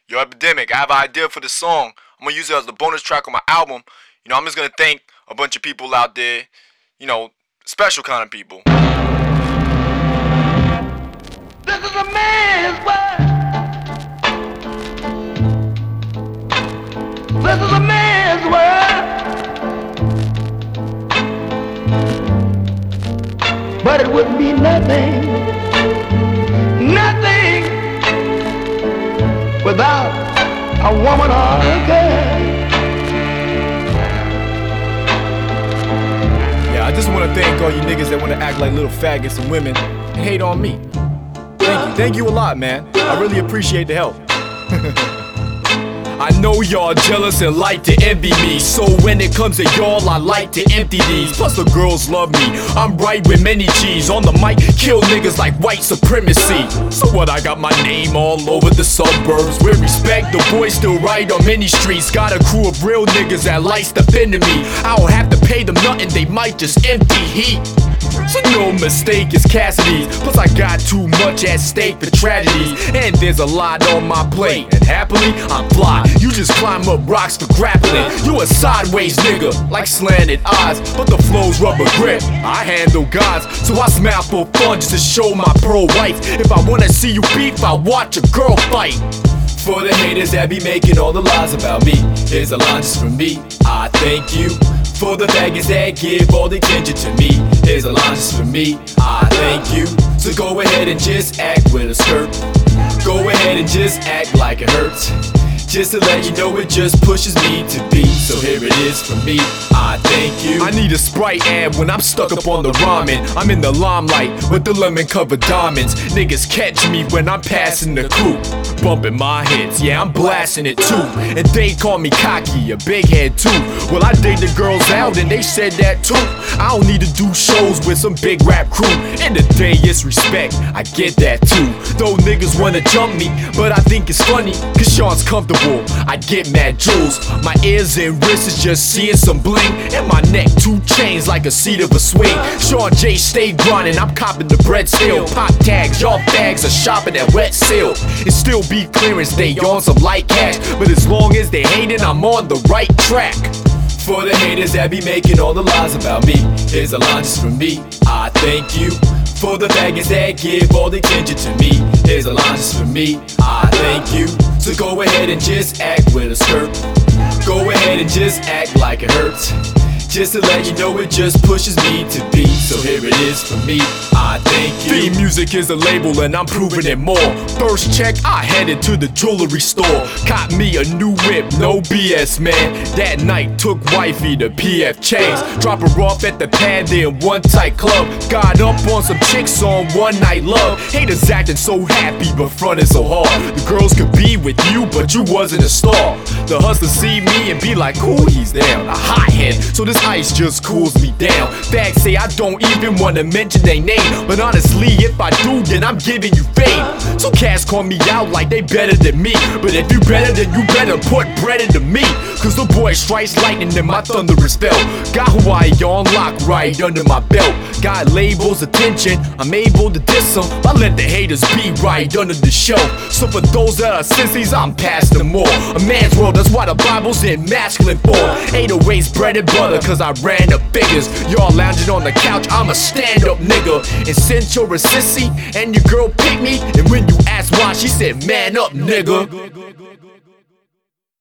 Yo, Epidemic, I have an idea for the song. I'm gonna use it as the bonus track on my album. I'm just gonna thank a bunch of people out there, special kind of people. This is a man's world. This is a man's world. But it would be nothing, nothing without a woman or a girl. Yeah, I just want to thank all you niggas that want to act like little faggots and women and hate on me. Thank you a lot, man. I really appreciate the help. I know y'all jealous and like to envy me, so when it comes to y'all, I like to empty these. Plus the girls love me, I'm right with many G's. On the mic, kill niggas like white supremacy. So what, I got my name all over the suburbs. With respect, the boys still right on many streets. Got a crew of real niggas that likes defending me. I don't have to pay them nothing, they might just empty heat. So no mistake, it's Cassidy's. Plus I got too much at stake for tragedies, and there's a lot on my plate. And happily, I'm fly. You just climb up rocks for grappling. You a sideways nigga, like slanted eyes, but the flow's rubber grip. I handle gods, so I smile for fun just to show my pro rights. If I wanna see you beef, I watch a girl fight. For the haters that be making all the lies about me, here's a line just from me. I thank you. For the faggots that give all the attention to me, here's a line just for me. I thank you. So go ahead and just act with a skirt. Go ahead and just act like it hurts. Just to let you know it just pushes me to be. So here it is from me, I thank you. I need a Sprite ad when I'm stuck up on the ramen. I'm in the limelight with the lemon covered diamonds. Niggas catch me when I'm passing the coupe, bumping my hits, yeah, I'm blasting it too. And they call me cocky, a big head too. Well, I dig the girls out and they said that too. I don't need to do shows with some big rap crew. In the day, it's respect, I get that too. Though niggas wanna jump me, but I think it's funny, cause Sean's comfortable, I get mad jewels. My ears and wrists is just seeing some bling, and my neck 2 chains like a seat of a swing. Sean J stay grinding, I'm copping the bread still. Pop tags, y'all fags are shopping at Wet Seal. It still be clearance day on some light cash, but as long as they hating, I'm on the right track. For the haters that be making all the lies about me, here's a line just from me. I thank you. For the faggots that give all the attention to me, here's a line just for me. I thank you. So go ahead and just act with a skirt. Go ahead and just act like it hurts. Just to let you know it just pushes me to be. So here it is from me, I thank you. Theme music is a label and I'm proving it more. First check, I headed to the jewelry store. Caught me a new whip, no BS man. That night took wifey to PF Chang's. Drop her off at the pad in one tight club. Got up on some chicks on one night love. Haters acting so happy but frontin' so hard. The girls could be with you but you wasn't a star. The hustlers see me and be like, ooh, he's down, a hothead. So this ice just cools me down. Fags say I don't even wanna mention their name, but honestly if I do then I'm giving you fame. So cats call me out like they better than me, but if you better then you better put bread into me. Cause the boy strikes lightning in my thunderous spell. Got Hawaii on lock right under my belt. Got labels attention, I'm able to diss them. I let the haters be right under the shelf. So for those that are sissies, I'm past them all. A man's world, that's why the Bible's in masculine form. 808's bread and butter, cause I ran the figures. Y'all lounging on the couch, I'm a stand-up nigga. And since you're a sissy and your girl picked me, and when you asked why, she said, man up, nigga.